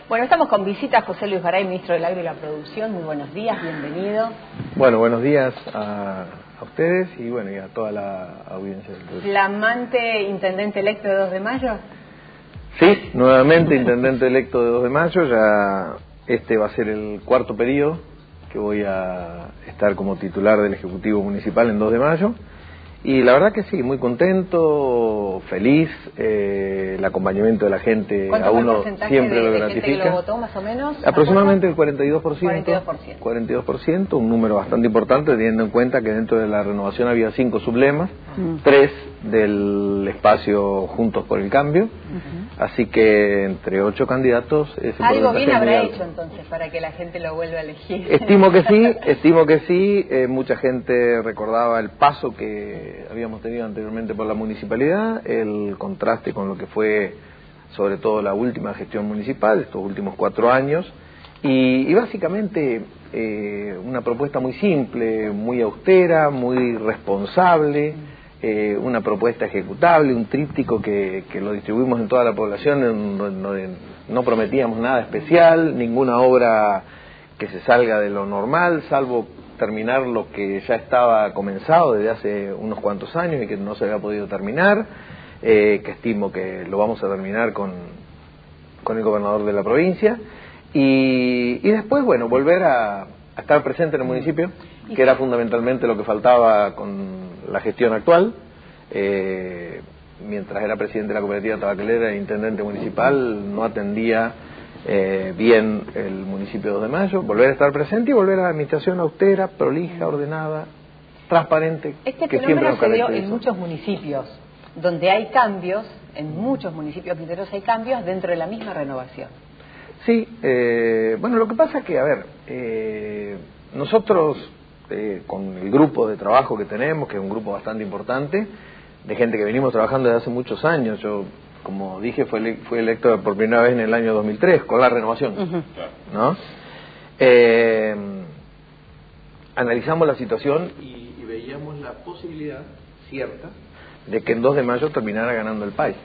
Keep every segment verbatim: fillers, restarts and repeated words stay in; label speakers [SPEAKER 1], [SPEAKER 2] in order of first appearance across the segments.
[SPEAKER 1] Bueno, estamos con visita a José Luis Garay, ministro del Agro y la Producción. Muy buenos días, bienvenido.
[SPEAKER 2] Bueno, buenos días a, a ustedes y bueno, y a toda la audiencia del programa.
[SPEAKER 1] ¿Flamante intendente electo de dos de mayo?
[SPEAKER 2] Sí, nuevamente intendente electo de dos de mayo, ya este va a ser el cuarto periodo que voy a estar como titular del Ejecutivo Municipal en dos de mayo. Y la verdad que sí, muy contento, feliz, eh, el acompañamiento de la gente a uno siempre
[SPEAKER 1] de,
[SPEAKER 2] lo
[SPEAKER 1] de
[SPEAKER 2] gratifica.
[SPEAKER 1] Gente que lo votó, más o menos?
[SPEAKER 2] Aproximadamente el cuarenta y dos por ciento.
[SPEAKER 1] cuarenta y dos por ciento.
[SPEAKER 2] cuarenta y dos por ciento, un número bastante importante teniendo en cuenta que dentro de la renovación había cinco sublemas, uh-huh. tres del espacio Juntos por el Cambio, uh-huh. así que entre ocho candidatos... Ese
[SPEAKER 1] algo bien habrá hecho entonces para que la gente lo vuelva a elegir.
[SPEAKER 2] Estimo que sí, estimo que sí, eh, mucha gente recordaba el paso que habíamos tenido anteriormente por la municipalidad, el contraste con lo que fue sobre todo la última gestión municipal, estos últimos cuatro años, y, y básicamente eh, una propuesta muy simple, muy austera, muy responsable, eh, una propuesta ejecutable, un tríptico que, que lo distribuimos en toda la población, en donde no prometíamos nada especial, ninguna obra que se salga de lo normal, salvo terminar lo que ya estaba comenzado desde hace unos cuantos años y que no se había podido terminar, eh, que estimo que lo vamos a terminar con, con el gobernador de la provincia, y, y después, bueno, volver a, a estar presente en el municipio, que era fundamentalmente lo que faltaba con la gestión actual. Eh, mientras era presidente de la cooperativa tabacalera e intendente municipal, no atendía Eh, bien el municipio de dos de mayo, volver a estar presente y volver a la administración austera, prolija, ordenada, transparente.
[SPEAKER 1] Este que fenómeno se dio en muchos municipios, donde hay cambios, en muchos municipios quinteros hay cambios dentro de la misma renovación.
[SPEAKER 2] Sí, eh, bueno, lo que pasa es que, a ver, eh, nosotros eh, con el grupo de trabajo que tenemos, que es un grupo bastante importante, de gente que venimos trabajando desde hace muchos años, yo... como dije, fue, ele fue electo por primera vez en el año dos mil tres, con la renovación, uh-huh. ¿no? Eh, analizamos la situación y, y veíamos la posibilidad cierta de que en dos de mayo terminara ganando el país.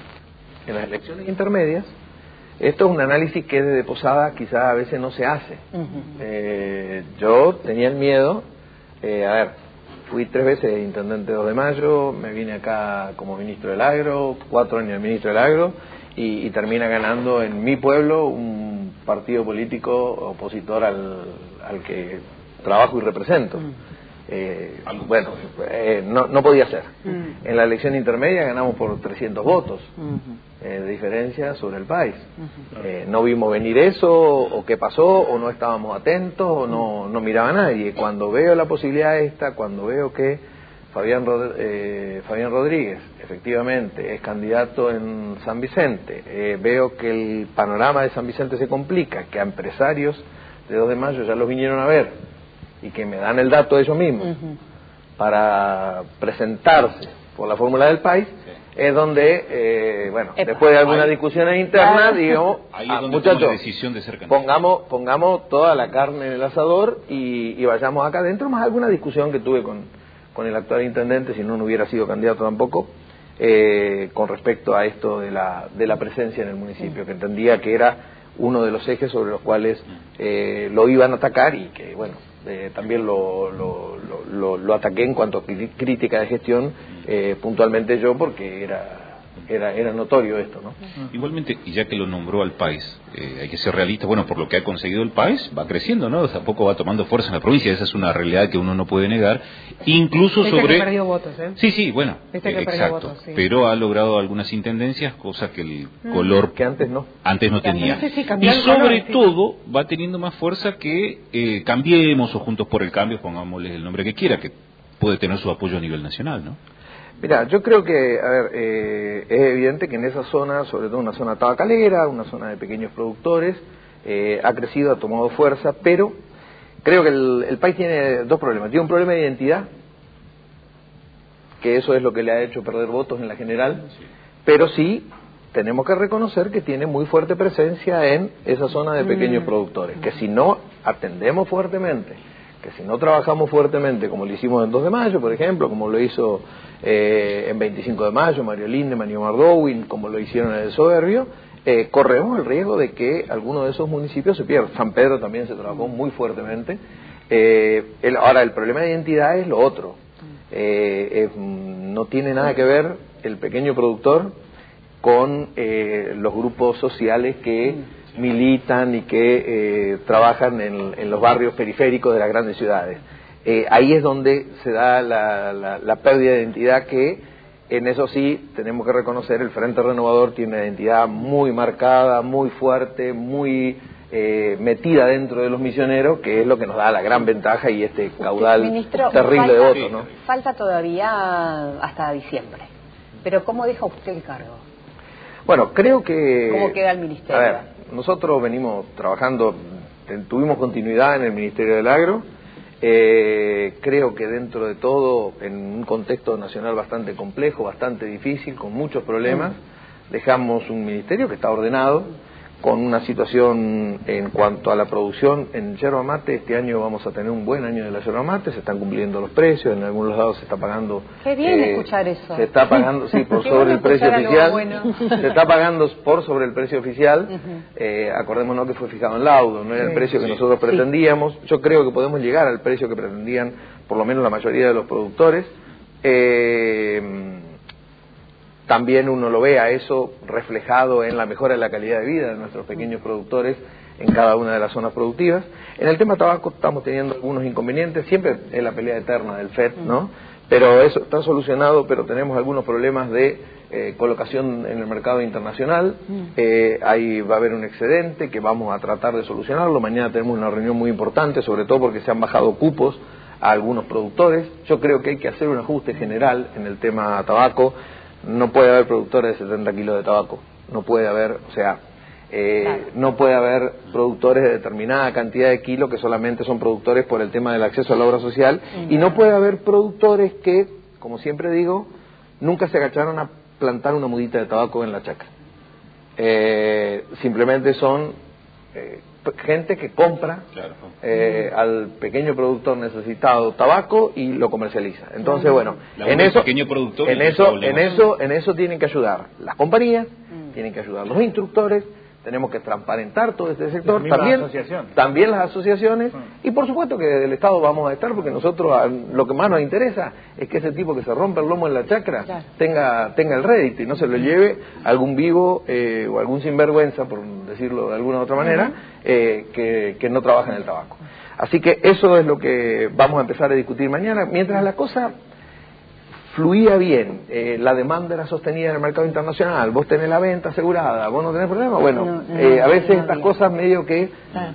[SPEAKER 2] En las elecciones intermedias, esto es un análisis que desde Posada quizás a veces no se hace. Uh-huh. eh, yo tenía el miedo, eh, a ver, fui tres veces intendente de dos de mayo, me vine acá como ministro del Agro, cuatro años de ministro del Agro, y, y termina ganando en mi pueblo un partido político opositor al, al que trabajo y represento. Mm. Eh, bueno, eh, no, no podía ser. Mm. En la elección intermedia ganamos por trescientos votos, mm-hmm. eh, de diferencia sobre el país. Mm-hmm. eh, no vimos venir eso, o qué pasó, o no estábamos atentos, o no, no miraba a nadie. Cuando veo la posibilidad esta, cuando veo que Fabián, Rod eh, Fabián Rodríguez efectivamente es candidato en San Vicente, eh, veo que el panorama de San Vicente se complica, que a empresarios de dos de mayo ya los vinieron a ver, y que me dan el dato de ellos mismos, uh-huh. para presentarse por la fórmula del país, sí. es donde, eh, bueno, Epa. después de algunas discusiones internas, digamos, ah, muchachos, decisión de ser pongamos, pongamos toda la carne en el asador y, y vayamos acá adentro, más alguna discusión que tuve con, con el actual intendente, si no, no hubiera sido candidato tampoco, eh, con respecto a esto de la, de la presencia en el municipio, uh-huh. que entendía que era uno de los ejes sobre los cuales eh, lo iban a atacar y que, bueno, Eh, también lo, lo, lo, lo ataqué en cuanto a crítica de gestión, eh, puntualmente yo, porque era era era notorio esto, ¿no?
[SPEAKER 3] Igualmente, y ya que lo nombró al país, eh, hay que ser realista, bueno, por lo que ha conseguido el país, va creciendo, ¿no? Tampoco va tomando fuerza en la provincia, esa es una realidad que uno no puede negar, incluso
[SPEAKER 4] Dice
[SPEAKER 3] sobre...
[SPEAKER 4] que perdió votos, ¿eh?
[SPEAKER 3] Sí, sí, bueno,
[SPEAKER 4] Dice que
[SPEAKER 3] eh,
[SPEAKER 4] perdió
[SPEAKER 3] exacto,
[SPEAKER 4] votos, sí.
[SPEAKER 3] Pero ha logrado algunas intendencias, cosas que el mm. color...
[SPEAKER 2] Que antes no.
[SPEAKER 3] Antes no tenía.
[SPEAKER 4] Sí, sí,
[SPEAKER 3] y sobre
[SPEAKER 4] color,
[SPEAKER 3] todo,
[SPEAKER 4] sí.
[SPEAKER 3] va teniendo más fuerza que eh, Cambiemos o Juntos por el Cambio, pongámosles el nombre que quiera, que puede tener su apoyo a nivel nacional, ¿no?
[SPEAKER 2] Mira, yo creo que, a ver, eh, es evidente que en esa zona, sobre todo una zona tabacalera, una zona de pequeños productores, eh, ha crecido, ha tomado fuerza, pero creo que el, el país tiene dos problemas. Tiene un problema de identidad, que eso es lo que le ha hecho perder votos en la general, sí. pero sí tenemos que reconocer que tiene muy fuerte presencia en esa zona de pequeños mm. productores, que si no atendemos fuertemente, que si no trabajamos fuertemente, como lo hicimos en dos de mayo, por ejemplo, como lo hizo eh, en veinticinco de mayo, Mario Linde, Mario Mardowin, como lo hicieron en el Soberbio, eh, corremos el riesgo de que alguno de esos municipios se pierda. San Pedro también se trabajó muy fuertemente. Eh, el, ahora, el problema de identidad es lo otro. Eh, eh, no tiene nada que ver el pequeño productor con eh, los grupos sociales que militan y que eh, trabajan en, en los barrios periféricos de las grandes ciudades. Eh, ahí es donde se da la, la, la pérdida de identidad, que en eso sí tenemos que reconocer, el Frente Renovador tiene una identidad muy marcada, muy fuerte, muy eh, metida dentro de los misioneros, que es lo que nos da la gran ventaja y este caudal
[SPEAKER 1] Ministro,
[SPEAKER 2] terrible
[SPEAKER 1] falta,
[SPEAKER 2] de votos, ¿no?
[SPEAKER 1] Falta todavía hasta diciembre, pero ¿cómo deja usted el cargo?
[SPEAKER 2] Bueno, creo que...
[SPEAKER 1] ¿Cómo queda el Ministerio?
[SPEAKER 2] A ver, nosotros venimos trabajando, tuvimos continuidad en el Ministerio del Agro. Eh, creo que dentro de todo, en un contexto nacional bastante complejo, bastante difícil, con muchos problemas, dejamos un ministerio que está ordenado, con una situación en cuanto a la producción en yerba mate. Este año vamos a tener un buen año de la yerba mate, se están cumpliendo los precios, en algunos lados se está pagando...
[SPEAKER 1] Qué bien
[SPEAKER 2] eh,
[SPEAKER 1] escuchar eso.
[SPEAKER 2] Se está pagando, sí, por
[SPEAKER 1] Qué
[SPEAKER 2] sobre
[SPEAKER 1] bueno
[SPEAKER 2] el precio oficial,
[SPEAKER 1] bueno.
[SPEAKER 2] se está pagando por sobre el precio oficial.
[SPEAKER 1] Uh-huh.
[SPEAKER 2] eh, acordémonos que fue fijado en laudo, no era
[SPEAKER 1] sí,
[SPEAKER 2] el precio que
[SPEAKER 3] sí.
[SPEAKER 2] nosotros pretendíamos. Yo creo que podemos llegar al precio que pretendían por lo menos la mayoría de los productores. Eh, También uno lo ve a eso reflejado en la mejora de la calidad de vida de nuestros pequeños productores en cada una de las zonas productivas. En el tema tabaco estamos teniendo algunos inconvenientes, siempre es la pelea eterna del F E D, ¿no? Pero eso está solucionado, pero tenemos algunos problemas de eh, colocación en el mercado internacional. Eh, ahí va a haber un excedente que vamos a tratar de solucionarlo. Mañana tenemos una reunión muy importante, sobre todo porque se han bajado cupos a algunos productores. Yo creo que hay que hacer un ajuste general en el tema tabaco. No puede haber productores de setenta kilos de tabaco, no puede haber, o sea, eh, claro. no puede haber productores de determinada cantidad de kilos que solamente son productores por el tema del acceso a la obra social, uh-huh. y no puede haber productores que, como siempre digo, nunca se agacharon a plantar una mudita de tabaco en la chacra. Eh, simplemente son eh, gente que compra claro. eh, al pequeño productor necesitado tabaco y lo comercializa. Entonces, bueno, en eso,
[SPEAKER 3] pequeño productor
[SPEAKER 2] en eso, en eso, en eso tienen que ayudar las compañías, mm. tienen que ayudar los instructores. Tenemos que transparentar todo este sector, también, también las asociaciones, mm. y por supuesto que desde el Estado vamos a estar, porque nosotros a, lo que más nos interesa es que ese tipo que se rompe el lomo en la chacra claro. tenga tenga el rédito y no se lo lleve algún vivo eh, o algún sinvergüenza, por decirlo de alguna otra manera, eh, que, que no trabaja en el tabaco. Así que eso es lo que vamos a empezar a discutir mañana, mientras la cosa fluía bien, eh, la demanda era sostenida en el mercado internacional, vos tenés la venta asegurada, vos no tenés problema, bueno, no, no, eh, a veces no, no, estas no, cosas medio que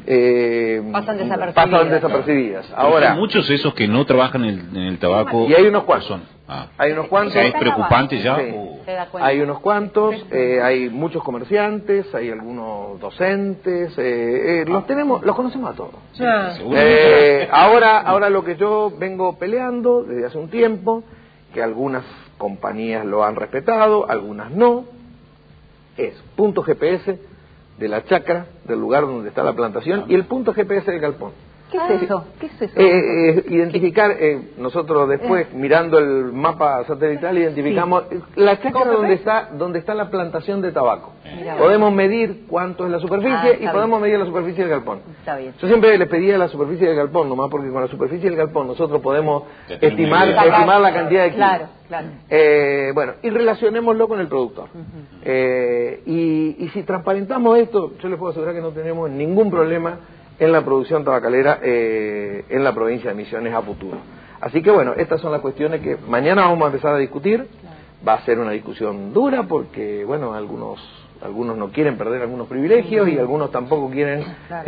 [SPEAKER 2] eh,
[SPEAKER 1] pasan desapercibidas.
[SPEAKER 2] Pasan desapercibidas. Ahora,
[SPEAKER 3] hay muchos esos que no trabajan en el, en el tabaco.
[SPEAKER 2] Y hay unos cuantos.
[SPEAKER 3] Son. Ah.
[SPEAKER 2] Hay unos cuantos.
[SPEAKER 3] O sea, ¿es preocupante ya?
[SPEAKER 2] Sí.
[SPEAKER 3] O...
[SPEAKER 2] Hay unos cuantos, eh, hay muchos comerciantes, hay algunos docentes, eh, eh, los tenemos, los conocemos a todos.
[SPEAKER 3] Sí,
[SPEAKER 2] eh, ahora, ahora lo que yo vengo peleando desde hace un tiempo, que algunas compañías lo han respetado, algunas no, es punto G P S de la chacra, del lugar donde está la plantación, y el punto G P S del galpón.
[SPEAKER 1] ¿Qué es eso? ¿Qué es eso?
[SPEAKER 2] Eh, eh, identificar, eh, nosotros después, eh. mirando el mapa satelital, identificamos sí. la chacra donde está, donde está la plantación de tabaco. Mira, podemos medir cuánto es la superficie ah, y podemos bien. medir la superficie del galpón.
[SPEAKER 1] Está bien.
[SPEAKER 2] Yo siempre les pedía la superficie del galpón, nomás porque con la superficie del galpón nosotros podemos estimar, estimar la cantidad de kilos.
[SPEAKER 1] Claro, claro.
[SPEAKER 2] Eh, bueno, y relacionémoslo con el productor. Uh-huh. eh, y, y si transparentamos esto, yo les puedo asegurar que no tenemos ningún problema en la producción tabacalera eh, en la provincia de Misiones a futuro. Así que bueno, estas son las cuestiones que mañana vamos a empezar a discutir. Va a ser una discusión dura porque, bueno, algunos algunos no quieren perder algunos privilegios y algunos tampoco quieren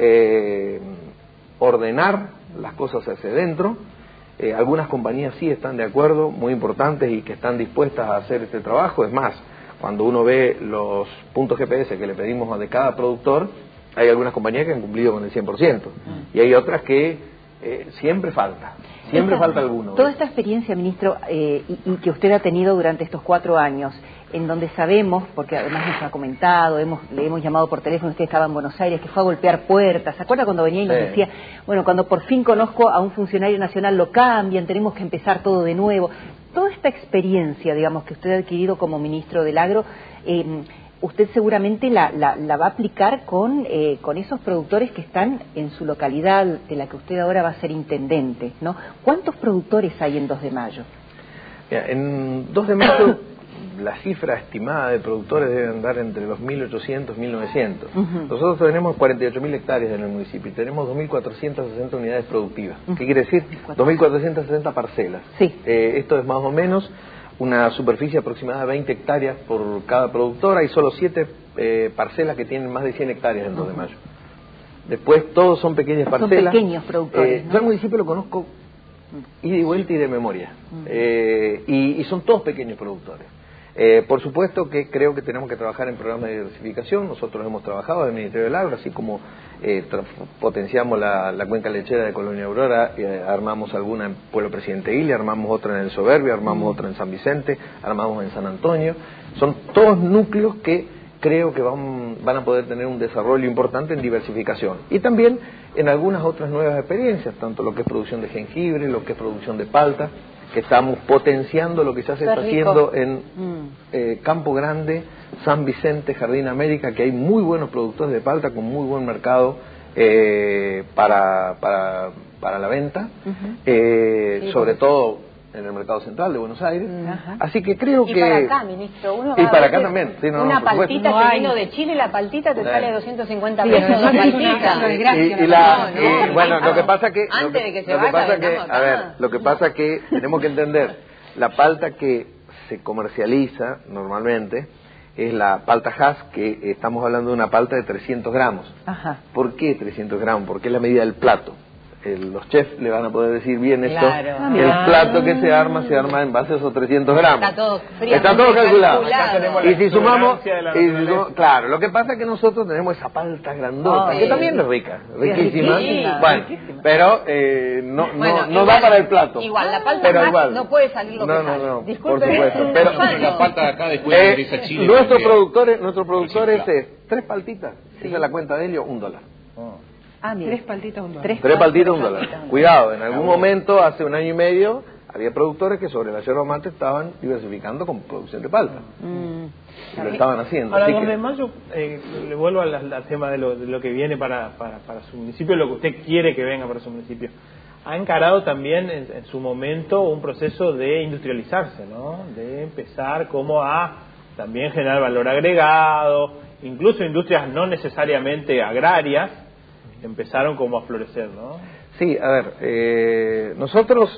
[SPEAKER 2] eh, ordenar las cosas hacia dentro. Eh, algunas compañías sí están de acuerdo, muy importantes, y que están dispuestas a hacer este trabajo. Es más, cuando uno ve los puntos G P S que le pedimos de cada productor, hay algunas compañías que han cumplido con el cien por ciento y hay otras que eh, siempre falta, siempre esta, falta alguno.
[SPEAKER 1] Toda esta experiencia, ministro, eh, y, y que usted ha tenido durante estos cuatro años, en donde sabemos, porque además nos ha comentado, hemos, le hemos llamado por teléfono, usted estaba en Buenos Aires, que fue a golpear puertas, ¿se acuerda cuando venía y nos sí. decía, bueno, cuando por fin conozco a un funcionario nacional lo cambian, tenemos que empezar todo de nuevo? Toda esta experiencia, digamos, que usted ha adquirido como ministro del Agro, eh, usted seguramente la, la, la va a aplicar con, eh, con esos productores que están en su localidad, de la que usted ahora va a ser intendente, ¿no? ¿Cuántos productores hay en dos de mayo?
[SPEAKER 2] Mira, en dos de mayo la cifra estimada de productores debe andar entre los mil ochocientos y mil novecientos. Uh-huh. Nosotros tenemos cuarenta y ocho mil hectáreas en el municipio y tenemos dos mil cuatrocientas sesenta unidades productivas. Uh-huh. ¿Qué quiere decir? dos mil cuatrocientas sesenta parcelas.
[SPEAKER 1] Sí.
[SPEAKER 2] Eh, esto es más o menos una superficie aproximada de veinte hectáreas por cada productora y solo siete eh, parcelas que tienen más de cien hectáreas en dos de mayo. Después todos son pequeñas parcelas.
[SPEAKER 1] Son pequeños productores,
[SPEAKER 2] eh,
[SPEAKER 1] ¿no?
[SPEAKER 2] Yo al municipio lo conozco ida y vuelta y de memoria. Uh-huh. eh, y, y son todos pequeños productores. Eh, por supuesto que creo que tenemos que trabajar en programas de diversificación. Nosotros hemos trabajado en el Ministerio del Agro, así como eh, potenciamos la, la cuenca lechera de Colonia Aurora, eh, armamos alguna en Pueblo Presidente Ilia, armamos otra en El Soberbio, armamos mm. otra en San Vicente, armamos en San Antonio. Son todos núcleos que creo que van, van a poder tener un desarrollo importante en diversificación. Y también en algunas otras nuevas experiencias, tanto lo que es producción de jengibre, lo que es producción de palta, que estamos potenciando lo que ya se está haciendo en mm. eh, Campo Grande, San Vicente, Jardín América, que hay muy buenos productores de palta con muy buen mercado eh, para, para, para la venta, uh-huh. eh, sí, sobre bueno. todo en el mercado central de Buenos Aires. Uh-huh. Así que creo
[SPEAKER 4] y
[SPEAKER 2] que...
[SPEAKER 4] Y para acá, ministro. Uno
[SPEAKER 2] y para acá también. Sí, no,
[SPEAKER 4] una
[SPEAKER 2] no,
[SPEAKER 4] paltita
[SPEAKER 2] no
[SPEAKER 4] que vino de Chile, la paltita te sí. sale doscientos cincuenta pesos.
[SPEAKER 1] Sí,
[SPEAKER 4] una paltita.
[SPEAKER 2] Y, y, y la, no, no, y, bueno, lo que pasa que...
[SPEAKER 4] Antes
[SPEAKER 2] lo que,
[SPEAKER 4] de que se
[SPEAKER 2] lo
[SPEAKER 4] vaya,
[SPEAKER 2] que pasa que,
[SPEAKER 4] acá.
[SPEAKER 2] a ver, lo que pasa que tenemos que entender, la palta que se comercializa normalmente es la palta Hass, que estamos hablando de una palta de trescientos gramos. Ajá. ¿Por qué trescientos gramos? Porque es la medida del plato. El, los chefs le van a poder decir bien esto.
[SPEAKER 4] Claro.
[SPEAKER 2] Ah, el plato que se arma, se arma en base a esos trescientos gramos.
[SPEAKER 4] Está todo frío.
[SPEAKER 2] Está todo calculado.
[SPEAKER 4] calculado.
[SPEAKER 2] Y si sumamos, y si sumamos, claro, lo que pasa es que nosotros tenemos esa palta grandota, oh, que sí. también es rica, riquísima. Sí, bueno, riquísima. Pero eh, no, no, bueno, no igual, da para el plato.
[SPEAKER 4] Igual, la palta
[SPEAKER 2] pero
[SPEAKER 4] más
[SPEAKER 2] igual.
[SPEAKER 4] no puede salir lo
[SPEAKER 2] no,
[SPEAKER 4] que
[SPEAKER 2] no,
[SPEAKER 4] sale.
[SPEAKER 2] no,
[SPEAKER 4] Disculpe,
[SPEAKER 2] por supuesto. Pero
[SPEAKER 3] la palta de acá después
[SPEAKER 2] eh,
[SPEAKER 3] de a Chile.
[SPEAKER 2] Nuestros productores, nuestros productores es tres paltitas. Sí. Esa es la cuenta de ellos, un dólar. Oh.
[SPEAKER 4] Ah, tres paltitas, un dólar.
[SPEAKER 2] Tres, tres paltitas, un dólar. Cuidado, en algún momento, hace un año y medio, había productores que sobre la yerba mate estaban diversificando con producción de palta. Mm. Y lo estaban haciendo.
[SPEAKER 5] Ahora,
[SPEAKER 2] Así
[SPEAKER 5] don
[SPEAKER 2] que...
[SPEAKER 5] de Mayo, eh, le vuelvo al, al tema de lo, de lo que viene para, para, para su municipio, lo que usted quiere que venga para su municipio. Ha encarado también en, en su momento un proceso de industrializarse, ¿no? De empezar como a también generar valor agregado, incluso industrias no necesariamente agrarias, empezaron como a florecer, ¿no?
[SPEAKER 2] Sí, a ver, eh, nosotros,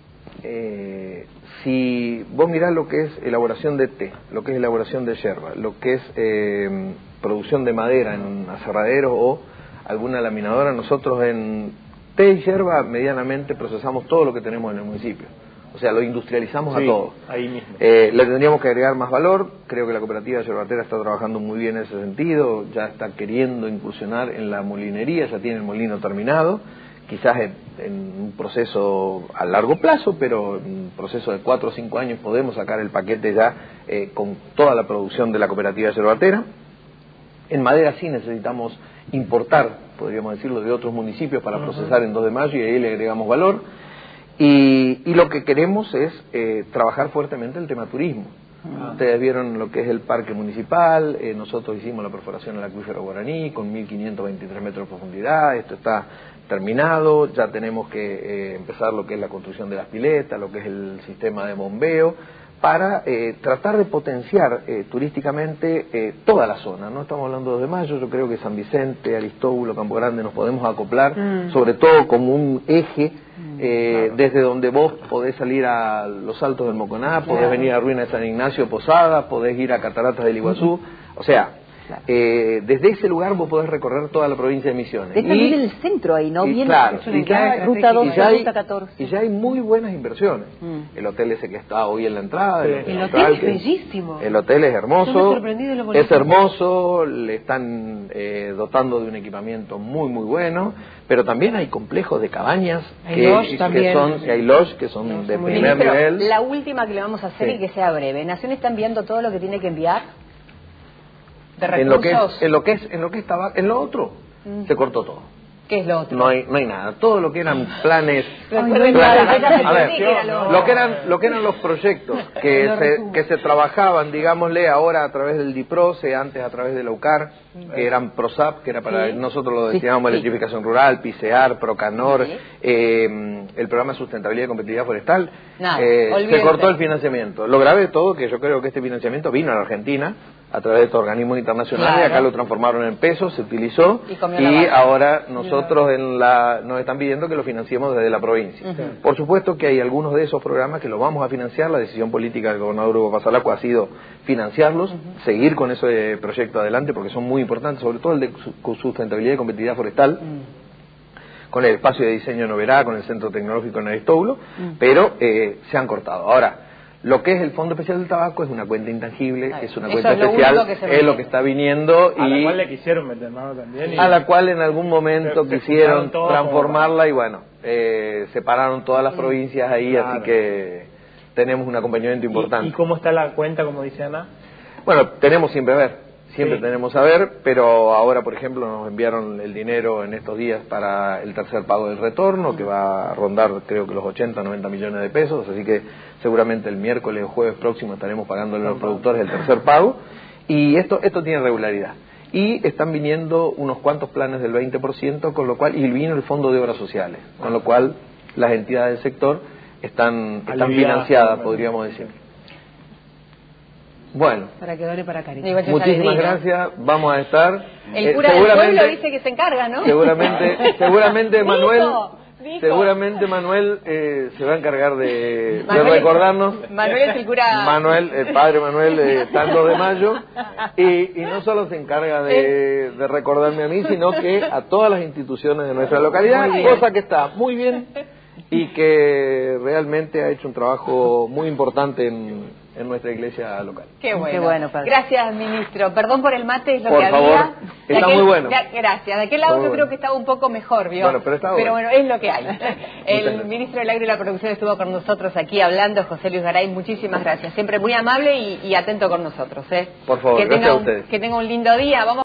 [SPEAKER 2] eh, si vos mirás lo que es elaboración de té, lo que es elaboración de yerba, lo que es eh, producción de madera en aserraderos o alguna laminadora, nosotros en té y yerba medianamente procesamos todo lo que tenemos en el municipio. O sea, lo industrializamos sí, a todo.
[SPEAKER 5] Ahí mismo.
[SPEAKER 2] Eh, le tendríamos que agregar más valor. Creo que la cooperativa yerbatera está trabajando muy bien en ese sentido. Ya está queriendo incursionar en la molinería, ya tiene el molino terminado. Quizás en, en un proceso a largo plazo, pero en un proceso de cuatro o cinco años podemos sacar el paquete ya eh, con toda la producción de la cooperativa yerbatera. En madera sí necesitamos importar, podríamos decirlo, de otros municipios para uh-huh. procesar en dos de mayo y ahí le agregamos valor. Y, y lo que queremos es eh, trabajar fuertemente el tema turismo. Ah. Ustedes vieron lo que es el parque municipal, eh, nosotros hicimos la perforación del acuífero Guaraní con mil quinientos veintitrés metros de profundidad, esto está terminado, ya tenemos que eh, empezar lo que es la construcción de las piletas, lo que es el sistema de bombeo, para eh, tratar de potenciar eh, turísticamente eh, toda la zona. No estamos hablando de dos de mayo, yo creo que San Vicente, Aristóbulo, Campo Grande nos podemos acoplar, mm. sobre todo como un eje, mm, eh, claro. desde donde vos podés salir a los Altos del Moconá, podés claro. venir a Ruinas de San Ignacio, Posada, podés ir a Cataratas del Iguazú, mm. o sea... Claro. Eh, desde ese lugar vos podés recorrer toda la provincia de Misiones.
[SPEAKER 1] Es también el centro ahí, ¿no?
[SPEAKER 2] Y,
[SPEAKER 1] Bien,
[SPEAKER 2] claro,
[SPEAKER 1] y ya, ruta doce,
[SPEAKER 2] y
[SPEAKER 1] ruta catorce.
[SPEAKER 2] Y ya hay muy buenas inversiones. Mm. El hotel ese que está hoy en la entrada.
[SPEAKER 4] Sí. El, el hotel es bellísimo.
[SPEAKER 2] El hotel es hermoso. Es hermoso, le están eh, dotando de un equipamiento muy, muy bueno. Pero también hay complejos de cabañas que, que son, que hay lodge que son no, de primer
[SPEAKER 4] ministro,
[SPEAKER 2] nivel.
[SPEAKER 4] La última que le vamos a hacer sí. y que sea breve. ¿Nación está enviando todo lo que tiene que enviar? De
[SPEAKER 2] en lo que es, en lo que es en lo que estaba en lo otro mm. se cortó todo
[SPEAKER 4] ¿Qué es lo otro?
[SPEAKER 2] No hay, no hay nada. Todo lo que eran planes...
[SPEAKER 4] Recuerden
[SPEAKER 2] planes-
[SPEAKER 4] que
[SPEAKER 2] a ver,
[SPEAKER 4] que era lo-
[SPEAKER 2] lo que eran, lo que eran los proyectos que se, que se trabajaban, digámosle, ahora a través del DIPROCE, antes a través de la UCAR, que eran PROSAP, que era para,
[SPEAKER 1] Sí.
[SPEAKER 2] nosotros lo
[SPEAKER 1] Sí,
[SPEAKER 2] decíamos,
[SPEAKER 1] sí.
[SPEAKER 2] electrificación rural, PICEAR, PROCANOR,
[SPEAKER 4] Sí.
[SPEAKER 2] eh, el programa de sustentabilidad y competitividad forestal,
[SPEAKER 4] Nada,
[SPEAKER 2] eh, se
[SPEAKER 4] olvídense.
[SPEAKER 2] cortó el financiamiento. Lo grave de todo, que yo creo que este financiamiento vino a la Argentina a través de estos organismos internacionales,
[SPEAKER 4] Claro.
[SPEAKER 2] acá lo transformaron en pesos, se utilizó,
[SPEAKER 4] Y comió la
[SPEAKER 2] y
[SPEAKER 4] vaca.
[SPEAKER 2] ahora nosotros en la, nos están pidiendo que lo financiemos desde la provincia.
[SPEAKER 4] Ujú.
[SPEAKER 2] Por supuesto que hay algunos de esos programas que los vamos a financiar, la decisión política del gobernador Hugo Pasalaco ha sido financiarlos, seguir con ese proyecto adelante porque son muy importantes, sobre todo el de su- sustentabilidad y competitividad forestal, con el espacio de diseño en Oberá, con el centro tecnológico en Aristóbulo, pero eh, se han cortado. Ahora, lo que es el Fondo Especial del Tabaco es una cuenta intangible,
[SPEAKER 4] Claro.
[SPEAKER 2] es una
[SPEAKER 4] Eso
[SPEAKER 2] cuenta
[SPEAKER 4] es lo
[SPEAKER 2] especial,
[SPEAKER 4] único que se
[SPEAKER 2] es
[SPEAKER 4] ve.
[SPEAKER 2] lo que está viniendo
[SPEAKER 5] A la
[SPEAKER 2] y
[SPEAKER 5] cual le quisieron meter mano también. Y...
[SPEAKER 2] a la cual en algún momento
[SPEAKER 5] Se- se
[SPEAKER 2] quisieron
[SPEAKER 5] juntaron todos
[SPEAKER 2] transformarla y bueno, eh, separaron todas las provincias ahí,
[SPEAKER 5] Claro.
[SPEAKER 2] así que tenemos un acompañamiento importante.
[SPEAKER 5] ¿Y, y cómo está la cuenta, como dice Ana?
[SPEAKER 2] Bueno, tenemos siempre a ver, siempre
[SPEAKER 5] Sí.
[SPEAKER 2] tenemos a ver, pero ahora, por ejemplo, nos enviaron el dinero en estos días para el tercer pago del retorno, que va a rondar creo que los ochenta, noventa millones de pesos, así que seguramente el miércoles o jueves próximo estaremos pagándole a los productores el tercer pago, y esto, esto tiene regularidad. Y están viniendo unos cuantos planes del veinte por ciento, con lo cual, y vino el Fondo de Obras Sociales, con lo cual las entidades del sector están, están
[SPEAKER 5] Aliviadas,
[SPEAKER 2] financiadas,
[SPEAKER 5] ¿no?
[SPEAKER 2] podríamos decir. Bueno,
[SPEAKER 1] Para que doble para Cari.
[SPEAKER 4] Digo, eso ya
[SPEAKER 2] muchísimas
[SPEAKER 4] les digo.
[SPEAKER 2] gracias, vamos a estar.
[SPEAKER 4] El
[SPEAKER 2] eh,
[SPEAKER 4] cura del pueblo
[SPEAKER 2] seguramente,
[SPEAKER 4] dice que se encarga, ¿no?
[SPEAKER 2] seguramente, seguramente
[SPEAKER 4] Dijo,
[SPEAKER 2] Manuel,
[SPEAKER 4] dijo.
[SPEAKER 2] seguramente Manuel eh, se va a encargar de, de
[SPEAKER 4] Manuel-
[SPEAKER 2] recordarnos.
[SPEAKER 4] Manuel es el cura.
[SPEAKER 2] Manuel, el padre Manuel, eh, está el dos de mayo, y, y no solo se encarga de, de recordarme a mí, sino que a todas las instituciones de nuestra localidad,
[SPEAKER 4] Muy bien.
[SPEAKER 2] cosa que está muy bien y que realmente ha hecho un trabajo muy importante en, en nuestra iglesia local.
[SPEAKER 4] Qué bueno.
[SPEAKER 1] Qué bueno, padre.
[SPEAKER 4] Gracias, ministro. Perdón por el mate, es lo
[SPEAKER 2] Por
[SPEAKER 4] que
[SPEAKER 2] favor.
[SPEAKER 4] había. De
[SPEAKER 2] Está
[SPEAKER 4] aquel-
[SPEAKER 2] muy bueno.
[SPEAKER 4] de- gracias. De aquel lado
[SPEAKER 2] Está muy
[SPEAKER 4] yo creo
[SPEAKER 2] bueno.
[SPEAKER 4] que estaba un poco mejor, ¿vio?
[SPEAKER 2] Bueno, pero está bueno.
[SPEAKER 4] bueno, es lo que hay. El
[SPEAKER 2] gracias.
[SPEAKER 4] ministro del Agro y la Producción estuvo con nosotros aquí hablando, José Luis Garay. Muchísimas gracias. Siempre muy amable y, y atento con nosotros, ¿eh?
[SPEAKER 2] Por favor,
[SPEAKER 4] que
[SPEAKER 2] gracias
[SPEAKER 4] tenga
[SPEAKER 2] a
[SPEAKER 4] un-
[SPEAKER 2] ustedes.
[SPEAKER 4] Que tenga un lindo día. Vamos